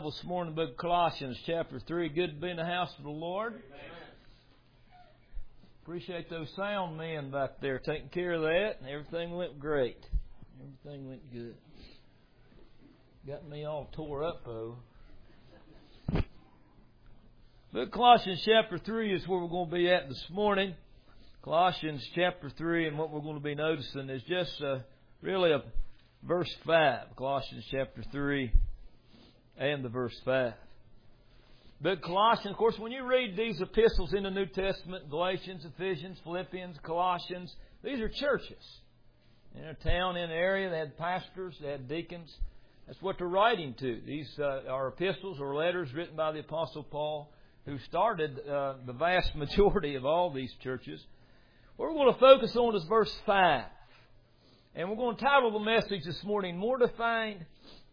Bible this morning, the book of Colossians, chapter 3. Good to be in the house of the Lord. Amen. Appreciate those sound men back there taking care of that. Everything went great. Everything went good. Got me all tore up, though. Book of Colossians, chapter 3 is where we're going to be at this morning. Colossians, chapter 3, and what we're going to be noticing is just really a verse 5. Colossians, chapter 3. And the verse 5. But Colossians, of course, when you read these epistles in the New Testament, Galatians, Ephesians, Philippians, Colossians, these are churches. In a town, in an area, they had pastors, they had deacons. That's what they're writing to. These are epistles or letters written by the Apostle Paul, who started the vast majority of all these churches. What we're going to focus on is verse 5. And we're going to title the message this morning, Mortifying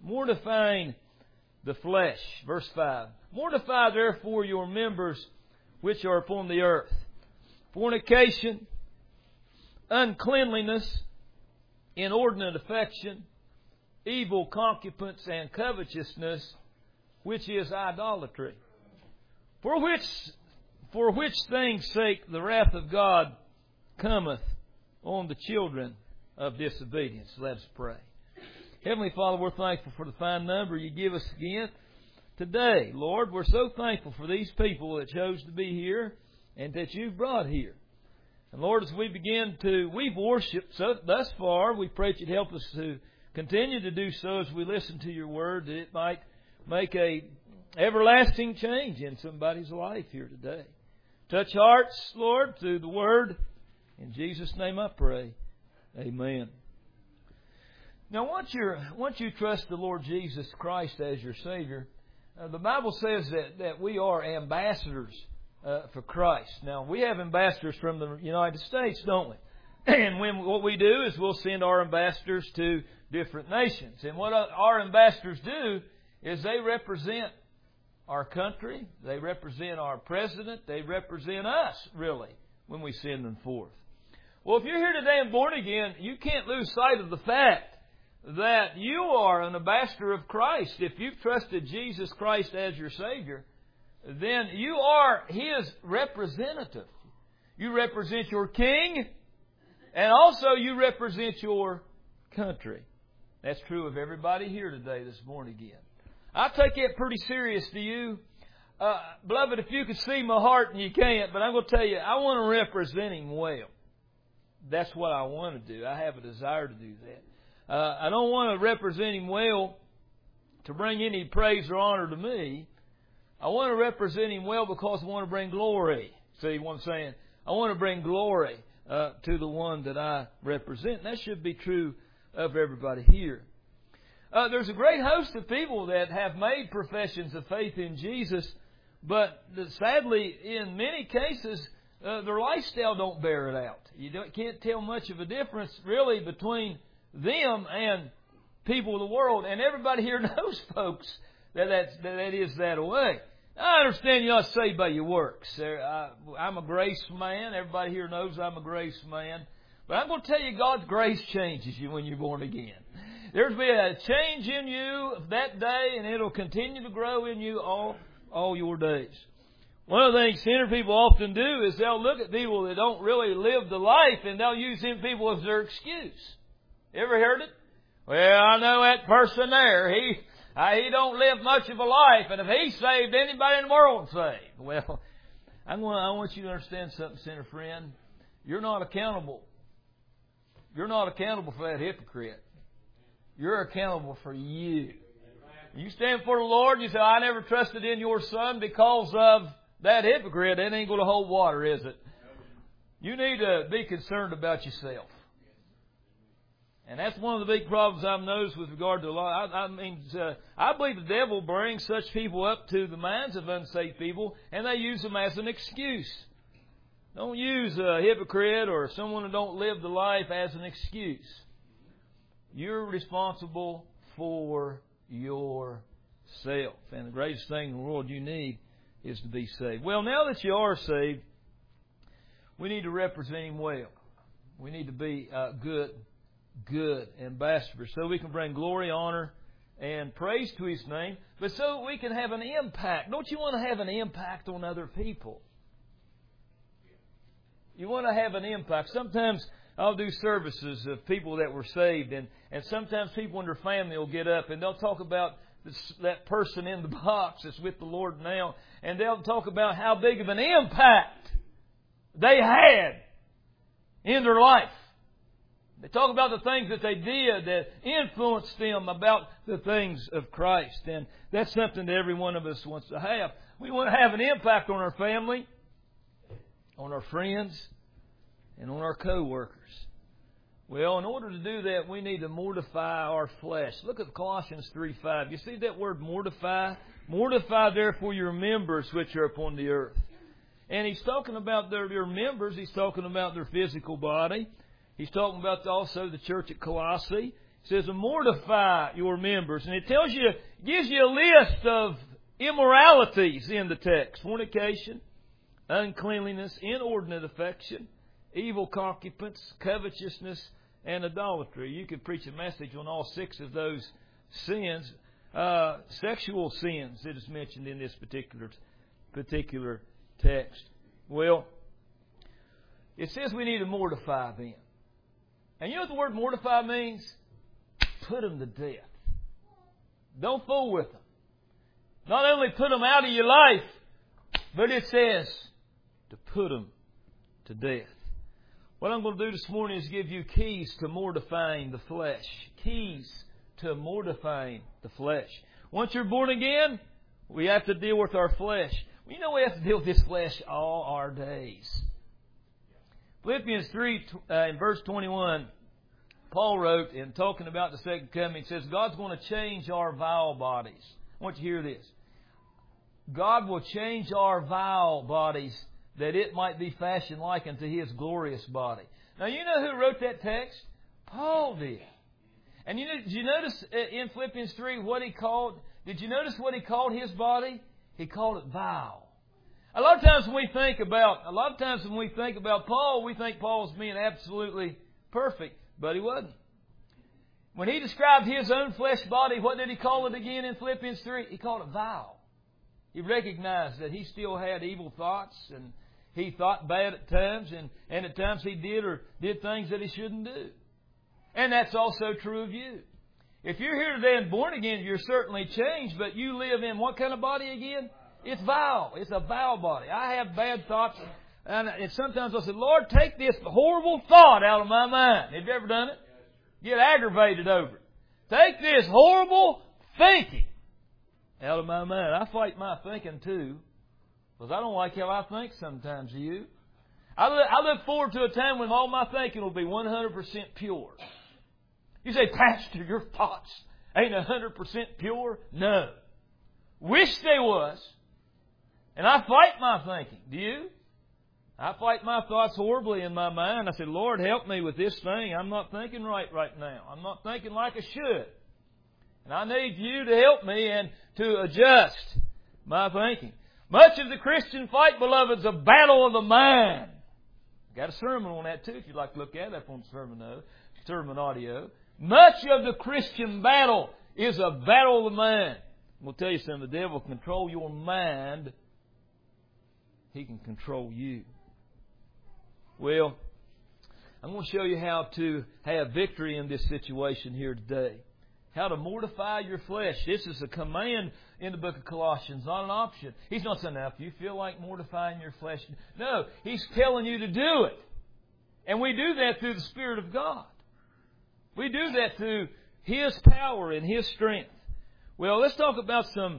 the Flesh. Verse 5. Mortify therefore your members which are upon the earth: fornication, uncleanliness, inordinate affection, evil concupiscence, and covetousness, which is idolatry. For which things' sake the wrath of God cometh on the children of disobedience. Let us pray. Heavenly Father, we're thankful for the fine number you give us again today. Lord, we're so thankful for these people that chose to be here and that you've brought here. And Lord, as we've worshiped thus far, we pray that you'd help us to continue to do so as we listen to your word, that it might make a everlasting change in somebody's life here today. Touch hearts, Lord, through the word. In Jesus' name I pray. Amen. Now, once you trust the Lord Jesus Christ as your Savior, the Bible says that we are ambassadors for Christ. Now, we have ambassadors from the United States, don't we? And what we do is we'll send our ambassadors to different nations. And what our ambassadors do is they represent our country, they represent our president, they represent us, really, when we send them forth. Well, if you're here today and born again, you can't lose sight of the fact that you are an ambassador of Christ. If you've trusted Jesus Christ as your Savior, then you are His representative. You represent your King, and also you represent your country. That's true of everybody here today that's born again. I take it pretty serious to you. Beloved, if you could see my heart, and you can't, but I'm going to tell you, I want to represent Him well. That's what I want to do. I have a desire to do that. I don't want to represent Him well to bring any praise or honor to me. I want to represent Him well because I want to bring glory. See what I'm saying? I want to bring glory to the one that I represent. And that should be true of everybody here. There's a great host of people that have made professions of faith in Jesus, but sadly, in many cases, their lifestyle don't bear it out. You can't tell much of a difference, really, between them and people of the world. And everybody here knows, folks, that is that way. I understand you're not saved by your works. I'm a grace man. Everybody here knows I'm a grace man. But I'm going to tell you, God's grace changes you when you're born again. There's been a change in you that day, and it'll continue to grow in you all your days. One of the things sinner people often do is they'll look at people that don't really live the life, and they'll use them people as their excuse. Ever heard it? Well, I know that person there. He don't live much of a life, and if he's saved, anybody in the world is saved. Well, I want you to understand something, sinner friend. You're not accountable. You're not accountable for that hypocrite. You're accountable for you. You stand for the Lord and you say, I never trusted in your Son because of that hypocrite. It ain't going to hold water, is it? You need to be concerned about yourself. And that's one of the big problems I've noticed with regard to the law. I believe the devil brings such people up to the minds of unsaved people, and they use them as an excuse. Don't use a hypocrite or someone who don't live the life as an excuse. You're responsible for yourself. And the greatest thing in the world you need is to be saved. Well, now that you are saved, we need to represent Him well. We need to be good ambassadors so we can bring glory, honor, and praise to His name, but so that we can have an impact. Don't you want to have an impact on other people? You want to have an impact. Sometimes I'll do services of people that were saved, and sometimes people in their family will get up and they'll talk about that person in the box that's with the Lord now, and they'll talk about how big of an impact they had in their life. They talk about the things that they did that influenced them about the things of Christ. And that's something that every one of us wants to have. We want to have an impact on our family, on our friends, and on our co-workers. Well, in order to do that, we need to mortify our flesh. Look at Colossians 3:5. You see that word mortify? Mortify therefore your members which are upon the earth. And he's talking about their members. He's talking about their physical body. He's talking about also the church at Colossae. He says, mortify your members. And it tells you, gives you a list of immoralities in the text. Fornication, uncleanliness, inordinate affection, evil concupiscence, covetousness, and idolatry. You could preach a message on all 6 of those sins. Sexual sins that is mentioned in this particular text. Well, it says we need to mortify them. And you know what the word mortify means? Put them to death. Don't fool with them. Not only put them out of your life, but it says to put them to death. What I'm going to do this morning is give you keys to mortifying the flesh. Keys to mortifying the flesh. Once you're born again, we have to deal with our flesh. You know we have to deal with this flesh all our days. Philippians 3 in verse 21, Paul wrote, in talking about the second coming, says, God's going to change our vile bodies. I want you to hear this. God will change our vile bodies that it might be fashioned like unto His glorious body. Now, you know who wrote that text? Paul did. And did you notice in Philippians 3 what he called? Did you notice what he called his body? He called it vile. A lot of times when we think about Paul, we think Paul was being absolutely perfect, but he wasn't. When he described his own flesh body, what did he call it again in Philippians 3? He called it vile. He recognized that he still had evil thoughts, and he thought bad at times, and at times he did things that he shouldn't do. And that's also true of you. If you're here today and born again, you're certainly changed, but you live in what kind of body again? It's vile. It's a vile body. I have bad thoughts, and sometimes I say, Lord, take this horrible thought out of my mind. Have you ever done it? Get aggravated over it. Take this horrible thinking out of my mind. I fight my thinking too, because I don't like how I think sometimes, do you? I look forward to a time when all my thinking will be 100% pure. You say, Pastor, your thoughts ain't 100% pure? No. Wish they was. And I fight my thinking. Do you? I fight my thoughts horribly in my mind. I say, Lord, help me with this thing. I'm not thinking right now. I'm not thinking like I should. And I need you to help me and to adjust my thinking. Much of the Christian fight, beloved, is a battle of the mind. I've got a sermon on that too, if you'd like to look at it on sermon audio. Much of the Christian battle is a battle of the mind. We'll tell you something. The devil can control your mind. He can control you. Well, I'm going to show you how to have victory in this situation here today. How to mortify your flesh. This is a command in the book of Colossians, not an option. He's not saying, now, if you feel like mortifying your flesh. No, He's telling you to do it. And we do that through the Spirit of God. We do that through His power and His strength. Well, let's talk about some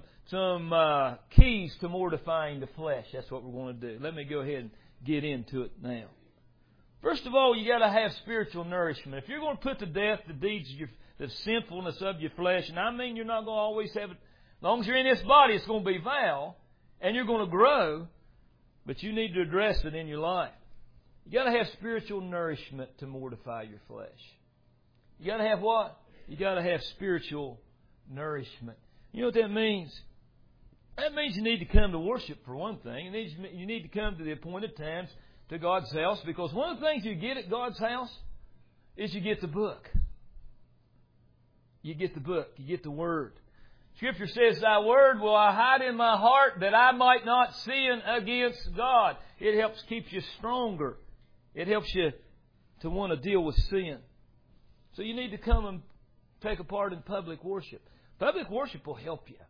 keys to mortifying the flesh. That's what we're going to do. Let me go ahead and get into it now. First of all, you got to have spiritual nourishment. If you're going to put to death the deeds of the sinfulness of your flesh, and I mean you're not going to always have it. As long as you're in this body, it's going to be vile, and you're going to grow, but you need to address it in your life. You got to have spiritual nourishment to mortify your flesh. You got to have what? You got to have spiritual nourishment. You know what that means? That means you need to come to worship for one thing. You need to come to the appointed times to God's house, because one of the things you get at God's house is you get the book. you get the book. You get the Word. Scripture says, Thy Word will I hide in my heart that I might not sin against God. It helps keep you stronger. It helps you to want to deal with sin. So you need to come and take a part in public worship. Public worship will help you.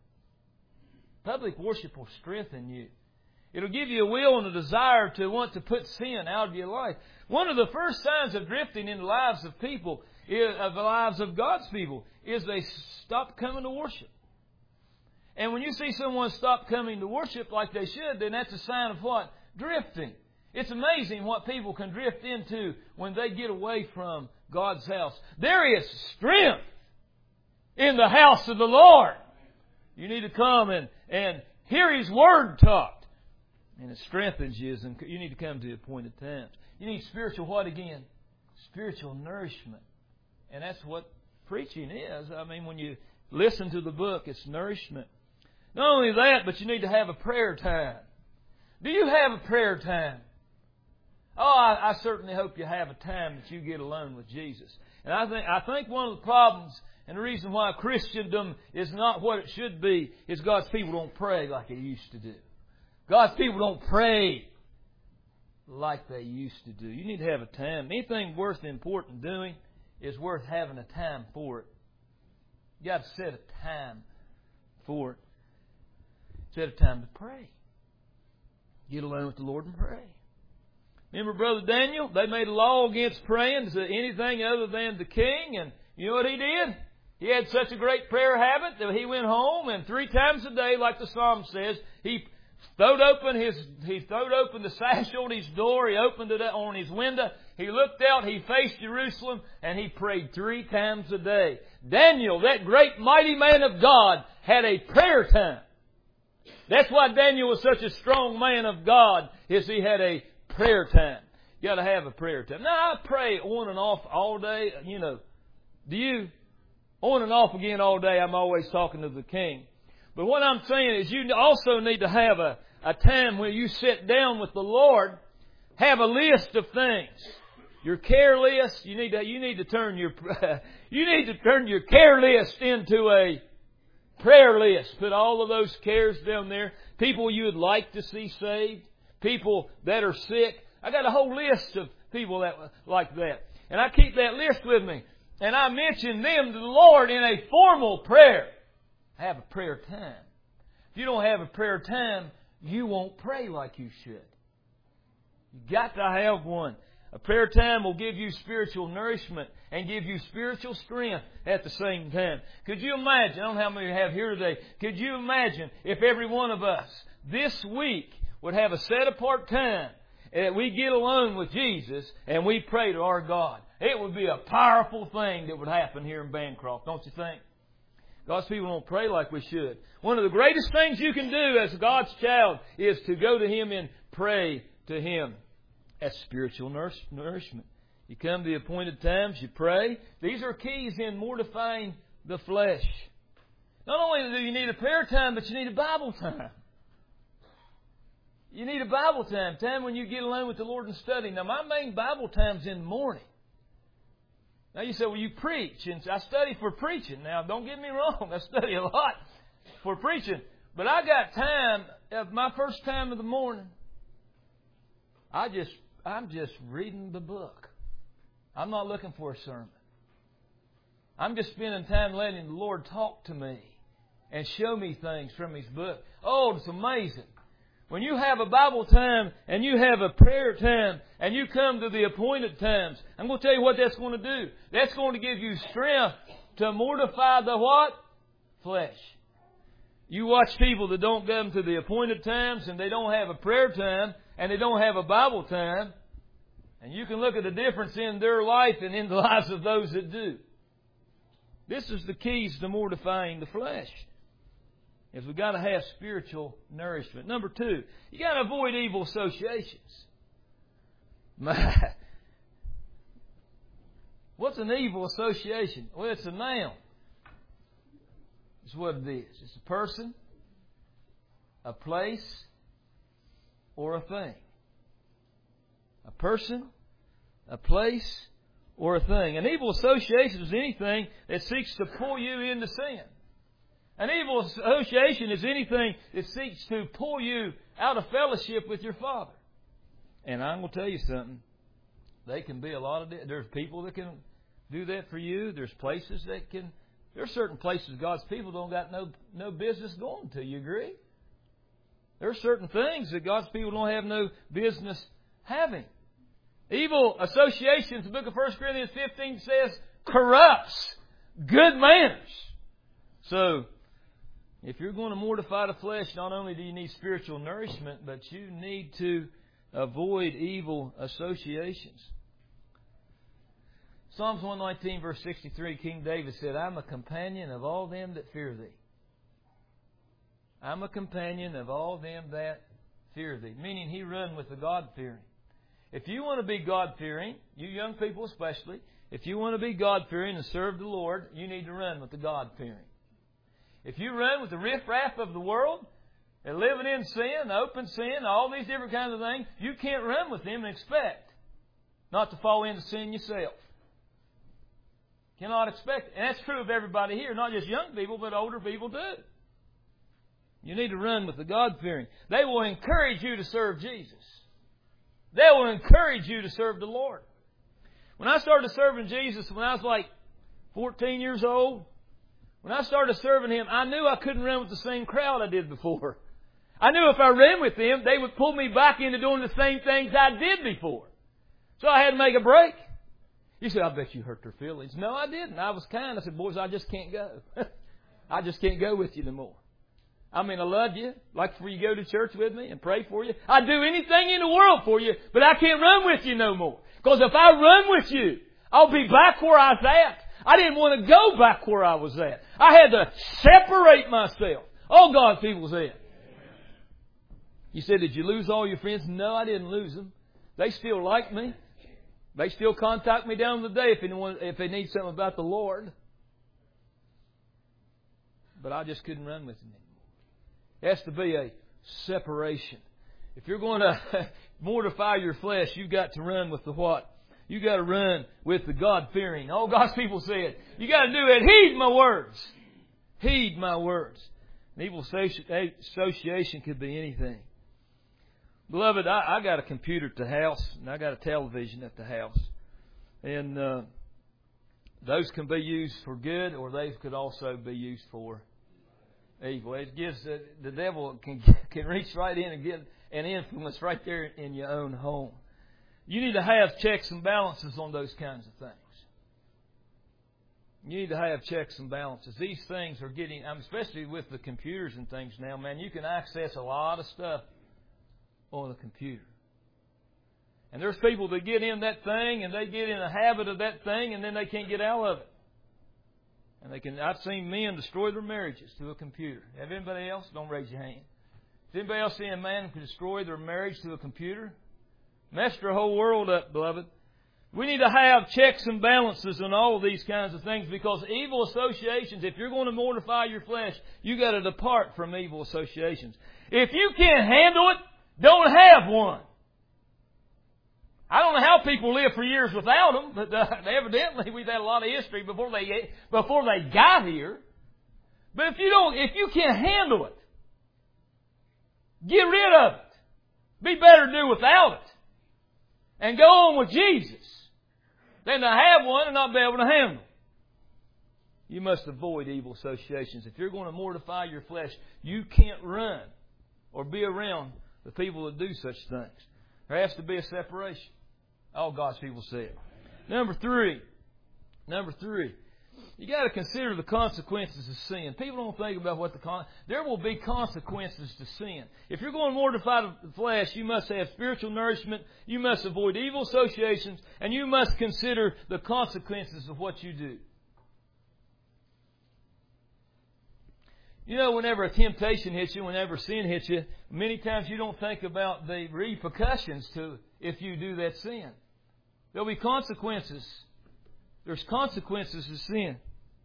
Public worship will strengthen you. It'll give you a will and a desire to want to put sin out of your life. One of the first signs of drifting in the lives of people, of the lives of God's people, is they stop coming to worship. And when you see someone stop coming to worship like they should, then that's a sign of what? Drifting. It's amazing what people can drift into when they get away from God's house. There is strength in the house of the Lord. You need to come and hear His Word taught. And it strengthens you. And you need to come to the appointed times. You need spiritual what again? Spiritual nourishment. And that's what preaching is. I mean, when you listen to the book, it's nourishment. Not only that, but you need to have a prayer time. Do you have a prayer time? Oh, I certainly hope you have a time that you get alone with Jesus. And I think one of the problems and the reason why Christendom is not what it should be is God's people don't pray like they used to do. God's people don't pray like they used to do. You need to have a time. Anything worth important doing is worth having a time for it. You got to set a time for it. Set a time to pray. Get alone with the Lord and pray. Remember Brother Daniel? They made a law against praying to anything other than the king. And you know what he did? He had such a great prayer habit that he went home and 3 times a day, like the Psalm says, he throwed open the sash on his door. He opened it on his window. He looked out. He faced Jerusalem, and he prayed 3 times a day. Daniel, that great mighty man of God, had a prayer time. That's why Daniel was such a strong man of God, is he had a prayer time. You got to have a prayer time. Now, I pray on and off all day. You know, do you? On and off again all day, I'm always talking to the King. But what I'm saying is you also need to have a time where you sit down with the Lord, have a list of things. Your care list, you need to turn your care list into a prayer list. Put all of those cares down there. People you would like to see saved. People that are sick. I got a whole list of people that like that. And I keep that list with me. And I mention them to the Lord in a formal prayer. Have a prayer time. If you don't have a prayer time, you won't pray like you should. You've got to have one. A prayer time will give you spiritual nourishment and give you spiritual strength at the same time. Could you imagine, I don't know how many we have here today, could you imagine if every one of us this week would have a set apart time that we get alone with Jesus and we pray to our God? It would be a powerful thing that would happen here in Bancroft, don't you think? God's people don't pray like we should. One of the greatest things you can do as God's child is to go to Him and pray to Him. That's spiritual nourishment. You come to the appointed times, you pray. These are keys in mortifying the flesh. Not only do you need a prayer time, but you need a Bible time. You need a Bible time. Time when you get alone with the Lord and study. Now, my main Bible time's in the morning. Now you say, well, you preach. And I study for preaching. Now, don't get me wrong. I study a lot for preaching. But I got time, my first time of the morning, I'm just reading the book. I'm not looking for a sermon. I'm just spending time letting the Lord talk to me and show me things from His book. Oh, it's amazing. When you have a Bible time and you have a prayer time and you come to the appointed times, I'm going to tell you what that's going to do. That's going to give you strength to mortify the what? Flesh. You watch people that don't come to the appointed times and they don't have a prayer time and they don't have a Bible time, and you can look at the difference in their life and in the lives of those that do. This is the keys to mortifying the flesh. Is we've got to have spiritual nourishment. Number 2, you got to avoid evil associations. What's an evil association? Well, it's a noun. It's what it is. It's a person, a place, or a thing. A person, a place, or a thing. An evil association is anything that seeks to pull you into sin. An evil association is anything that seeks to pull you out of fellowship with your Father. And I'm going to tell you something. They can be a lot of... There's people that can do that for you. There's places that can... There's certain places God's people don't got no business going to. You agree? There are certain things that God's people don't have no business having. Evil associations, the book of 1 Corinthians 15 says, corrupts good manners. So, if you're going to mortify the flesh, not only do you need spiritual nourishment, but you need to avoid evil associations. Psalms 119 verse 63, King David said, I'm a companion of all them that fear Thee. I'm a companion of all them that fear Thee. Meaning he run with the God-fearing. If you want to be God-fearing, you young people especially, if you want to be God-fearing and serve the Lord, you need to run with the God-fearing. If you run with the riffraff of the world, and living in sin, open sin, all these different kinds of things, you can't run with them and expect not to fall into sin yourself. Cannot expect it. And that's true of everybody here, not just young people, but older people too. You need to run with the God-fearing. They will encourage you to serve Jesus. They will encourage you to serve the Lord. When I started serving Jesus when I was like 14 years old, when I started serving Him, I knew I couldn't run with the same crowd I did before. I knew if I ran with them, they would pull me back into doing the same things I did before. So I had to make a break. You said, I bet you hurt their feelings. No, I didn't. I was kind. I said, boys, I just can't go. I just can't go with you no more. I mean, I love you. Like for you to go to church with me and pray for you. I'd do anything in the world for you, but I can't run with you no more. Because if I run with you, I'll be back where I was at. I didn't want to go back where I was at. I had to separate myself. All God's people said. You said, did you lose all your friends? No, I didn't lose them. They still like me. They still contact me down the day if they need something about the Lord. But I just couldn't run with them anymore. It has to be a separation. If you're going to mortify your flesh, you've got to run with the what? You got to run with the God-fearing. All God's people said, you got to do it. Heed my words. Heed my words. An evil association could be anything. Beloved, I got a computer at the house, and I got a television at the house. And those can be used for good, or they could also be used for evil. It gives the devil can reach right in and get an influence right there in your own home. You need to have checks and balances on those kinds of things. You need to have checks and balances. These things are getting, especially with the computers and things now, man, you can access a lot of stuff on the computer. And there's people that get in that thing and they get in a habit of that thing and then they can't get out of it. And I've seen men destroy their marriages to a computer. Have anybody else? Don't raise your hand. Has anybody else seen a man who can destroy their marriage to a computer? Messed their whole world up, beloved. We need to have checks and balances on all of these kinds of things because evil associations, if you're going to mortify your flesh, you got to depart from evil associations. If you can't handle it, don't have one. I don't know how people live for years without them, but evidently we've had a lot of history before they got here. But if you can't handle it, get rid of it. Be better to do without it. And go on with Jesus than to have one and not be able to handle it. You must avoid evil associations. If you're going to mortify your flesh, you can't run or be around the people that do such things. There has to be a separation. All God's people said. Number three. You got to consider the consequences of sin. People don't think about there will be consequences to sin. If you're going to mortify the flesh, you must have spiritual nourishment. You must avoid evil associations, and you must consider the consequences of what you do. You know, whenever a temptation hits you, whenever sin hits you, many times you don't think about the repercussions to if you do that sin. There'll be consequences. There's consequences to sin.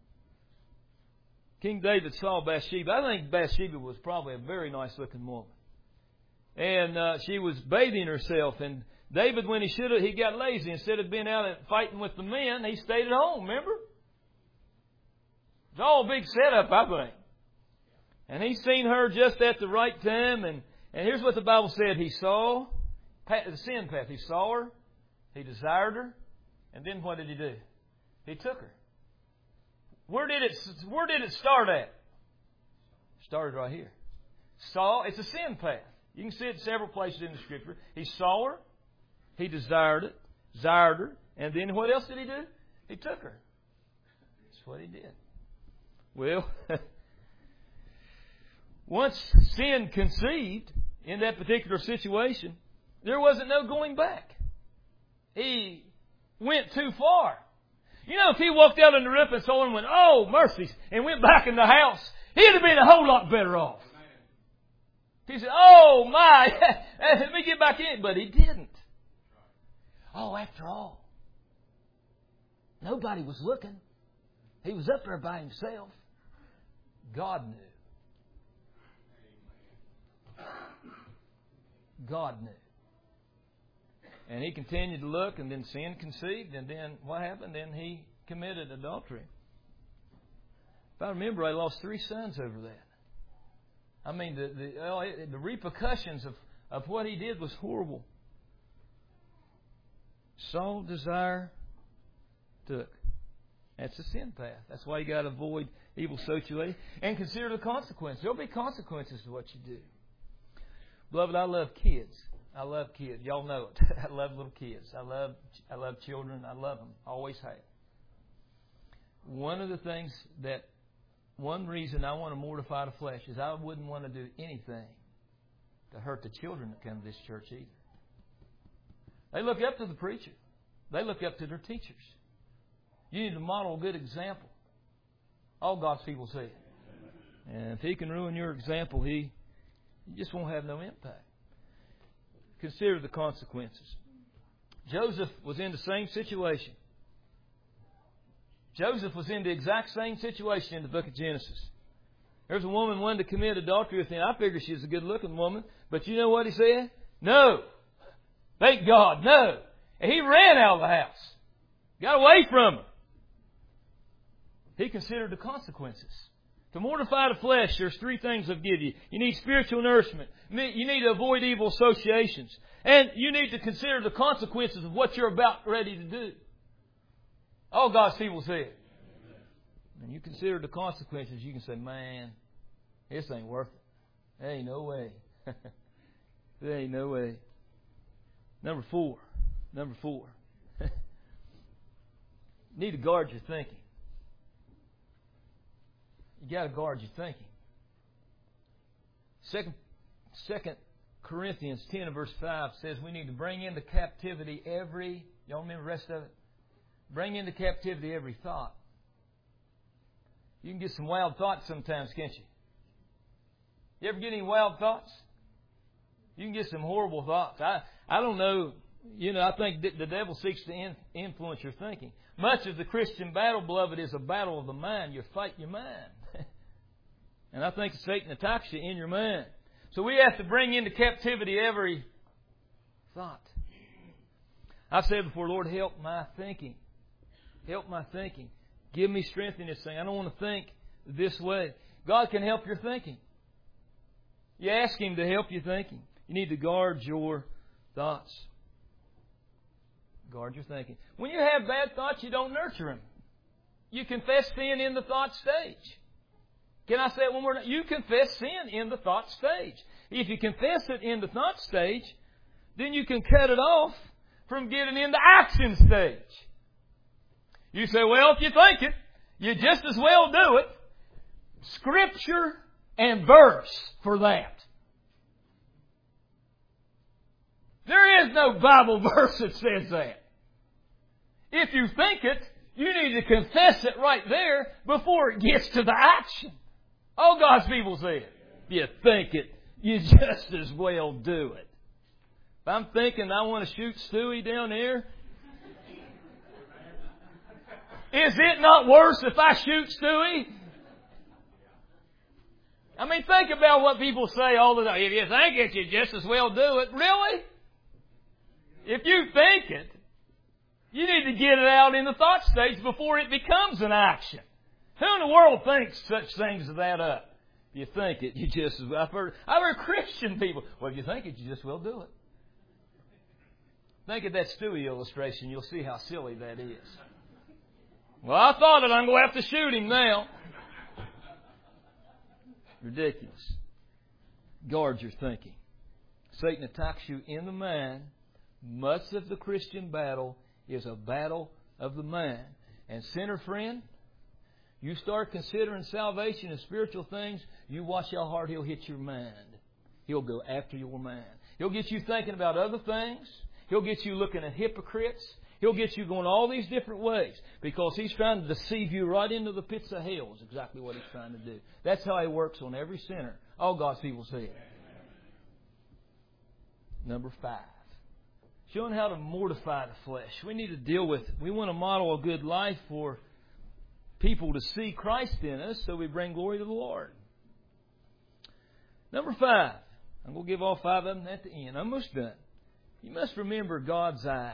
King David saw Bathsheba. I think Bathsheba was probably a very nice looking woman. And she was bathing herself. And David, when he got lazy. Instead of being out fighting with the men, he stayed at home, remember? It's all a big setup, I think. And he seen her just at the right time. And here's what the Bible said. He saw the sin path. He saw her. He desired her. And then what did he do? He took her. Where did it start at? It started right here. Saw, it's a sin path. You can see it several places in the Scripture. He saw her. He desired her. And then what else did he do? He took her. That's what he did. Well, once sin conceived in that particular situation, there wasn't no going back. He went too far. You know, if he walked out in the roof and saw her and went, oh, mercies, and went back in the house, he'd have been a whole lot better off. He said, oh, my, let me get back in. But he didn't. Oh, after all, nobody was looking. He was up there by himself. God knew. God knew. And he continued to look, and then sin conceived, and then what happened? Then he committed adultery. If I remember, I lost 3 sons over that. I mean, the repercussions of what he did was horrible. Saw, desire, took. That's the sin path. That's why you got to avoid evil socially and consider the consequences. There'll be consequences to what you do. Beloved, I love kids. I love kids. Y'all know it. I love little kids. I love children. I love them. Always have. One reason I want to mortify the flesh is I wouldn't want to do anything to hurt the children that come to this church either. They look up to the preacher. They look up to their teachers. You need to model a good example. All God's people say it. And if he can ruin your example, you just won't have no impact. Consider the consequences. Joseph was in the same situation. Joseph was in the exact same situation in the book of Genesis. There's a woman wanted to commit adultery with him. I figured she was a good-looking woman. But you know what he said? No. Thank God, no. And he ran out of the house. Got away from her. He considered the consequences. To mortify the flesh, there's 3 things I'll give you. You need spiritual nourishment. You need to avoid evil associations. And you need to consider the consequences of what you're about ready to do. All God's people say it. And you consider the consequences, you can say, man, this ain't worth it. There ain't no way. There ain't no way. Number 4. You need to guard your thinking. You got to guard your thinking. 2 Corinthians 10 and verse 5 says we need to bring into captivity every, y'all remember the rest of it? Bring into captivity every thought. You can get some wild thoughts sometimes, can't you? You ever get any wild thoughts? You can get some horrible thoughts. I don't know. You know, I think the devil seeks to influence your thinking. Much of the Christian battle, beloved, is a battle of the mind. You fight your mind. And I think Satan attacks you in your mind. So we have to bring into captivity every thought. I've said before, Lord, help my thinking. Help my thinking. Give me strength in this thing. I don't want to think this way. God can help your thinking. You ask Him to help your thinking. You need to guard your thoughts. Guard your thinking. When you have bad thoughts, you don't nurture them. You confess sin in the thought stage. Can I say it one more time? You confess sin in the thought stage. If you confess it in the thought stage, then you can cut it off from getting in the action stage. You say, well, if you think it, you just as well do it. Scripture and verse for that. There is no Bible verse that says that. If you think it, you need to confess it right there before it gets to the action. All God's people say it. If you think it, you just as well do it. If I'm thinking I want to shoot Stewie down there, is it not worse if I shoot Stewie? I mean, think about what people say all the time. If you think it, you just as well do it. Really? If you think it, you need to get it out in the thought stage before it becomes an action. Who in the world thinks such things as that up? If you think it, you just, I've heard Christian people, well, if you think it, you just will do it. Think of that Stewie illustration, you'll see how silly that is. Well, I thought it, I'm going to have to shoot him now. Ridiculous. Guard your thinking. Satan attacks you in the mind. Much of the Christian battle is a battle of the mind. And sinner friend, you start considering salvation and spiritual things, you watch how hard he'll hit your mind. He'll go after your mind. He'll get you thinking about other things. He'll get you looking at hypocrites. He'll get you going all these different ways because he's trying to deceive you right into the pits of hell is exactly what he's trying to do. That's how he works on every sinner. All God's people say it. Number 5. Showing how to mortify the flesh. We need to deal with it. We want to model a good life for people to see Christ in us so we bring glory to the Lord. Number 5. I'm going to give all 5 of them at the end. I'm almost done. You must remember God's eyes.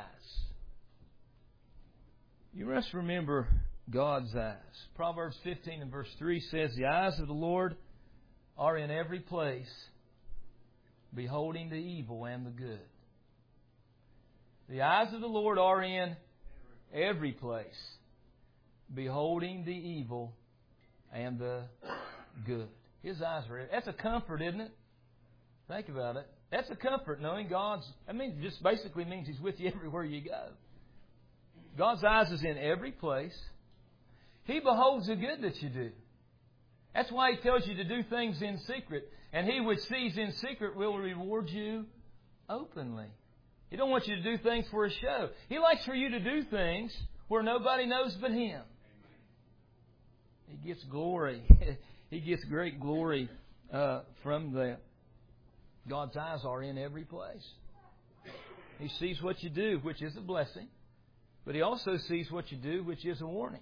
You must remember God's eyes. Proverbs 15 and verse 3 says, the eyes of the Lord are in every place, beholding the evil and the good. The eyes of the Lord are in every place, beholding the evil and the good. His eyes are... That's a comfort, isn't it? Think about it. That's a comfort, knowing God's... it just basically means He's with you everywhere you go. God's eyes is in every place. He beholds the good that you do. That's why He tells you to do things in secret. And He which sees in secret will reward you openly. He don't want you to do things for a show. He likes for you to do things where nobody knows but Him. He gets glory. He gets great glory from that. God's eyes are in every place. He sees what you do, which is a blessing. But He also sees what you do, which is a warning.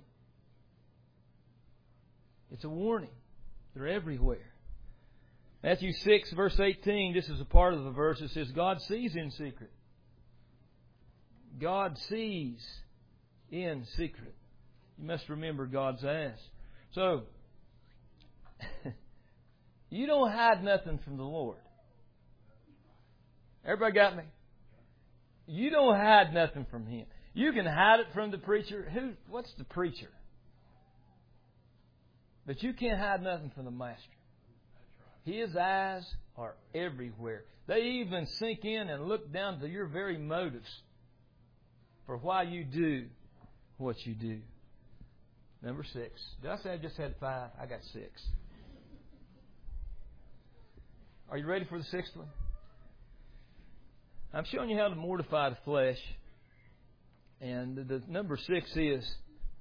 It's a warning. They're everywhere. Matthew 6, verse 18, this is a part of the verse. It says, God sees in secret. God sees in secret. You must remember God's eyes. So, you don't hide nothing from the Lord. Everybody got me? You don't hide nothing from Him. You can hide it from the preacher. What's the preacher? But you can't hide nothing from the Master. His eyes are everywhere. They even sink in and look down to your very motives for why you do what you do. Number 6. Did I say I just had 5? I got 6. Are you ready for the 6th one? I'm showing you how to mortify the flesh. And the number 6 is,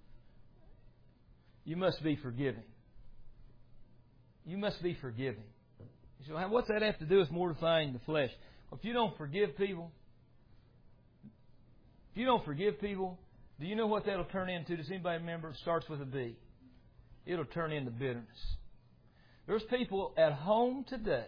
you must be forgiving. You must be forgiving. So what's that have to do with mortifying the flesh? Well, if you don't forgive people, do you know what that'll turn into? Does anybody remember? It starts with a B. It'll turn into bitterness. There's people at home today,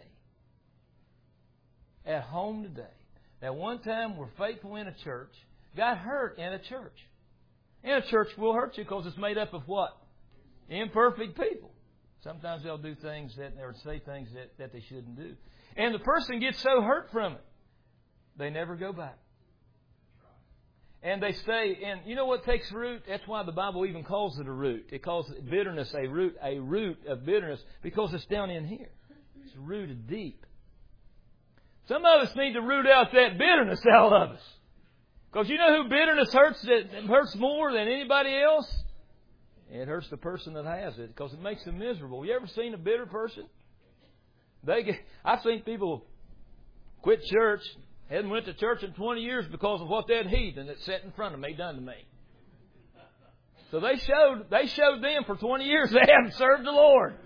that one time were faithful in a church, got hurt in a church. And a church will hurt you because it's made up of what? Imperfect people. Sometimes they'll do things or say things that they shouldn't do. And the person gets so hurt from it, they never go back. And they stay, and you know what takes root? That's why the Bible even calls it a root. It calls bitterness a root of bitterness, because it's down in here. It's rooted deep. Some of us need to root out that bitterness out of us. Because you know who bitterness hurts more than anybody else? It hurts the person that has it, because it makes them miserable. You ever seen a bitter person? I've seen people quit church, hadn't went to church in 20 years because of what that heathen that sat in front of me done to me. So they showed them for 20 years they haven't served the Lord.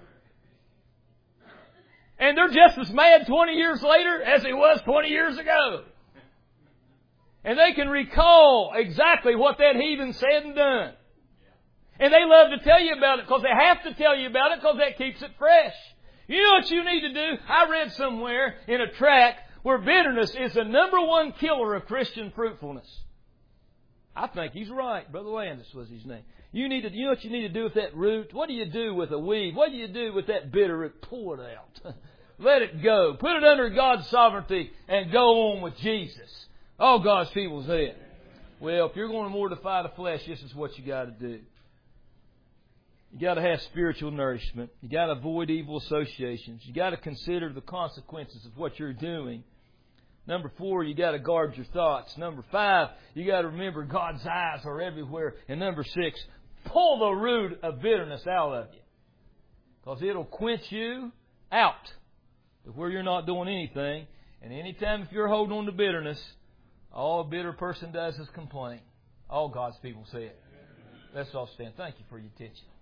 And they're just as mad 20 years later as he was 20 years ago. And they can recall exactly what that heathen said and done. And they love to tell you about it because they have to tell you about it because that keeps it fresh. You know what you need to do? I read somewhere in a tract where bitterness is the number one killer of Christian fruitfulness. I think he's right. Brother Landis was his name. You know what you need to do with that root? What do you do with a weed? What do you do with that bitter root? Pull it out. Let it go. Put it under God's sovereignty and go on with Jesus. All God's people said. Well, if you're going to mortify the flesh, this is what you got to do. You got to have spiritual nourishment. You got to avoid evil associations. You got to consider the consequences of what you're doing. Number 4, you got to guard your thoughts. Number 5, you got to remember God's eyes are everywhere. And number 6, pull the root of bitterness out of you, because it'll quench you out to where you're not doing anything. And anytime if you're holding on to bitterness, all a bitter person does is complain. All God's people say it. Let's all stand. Thank you for your attention.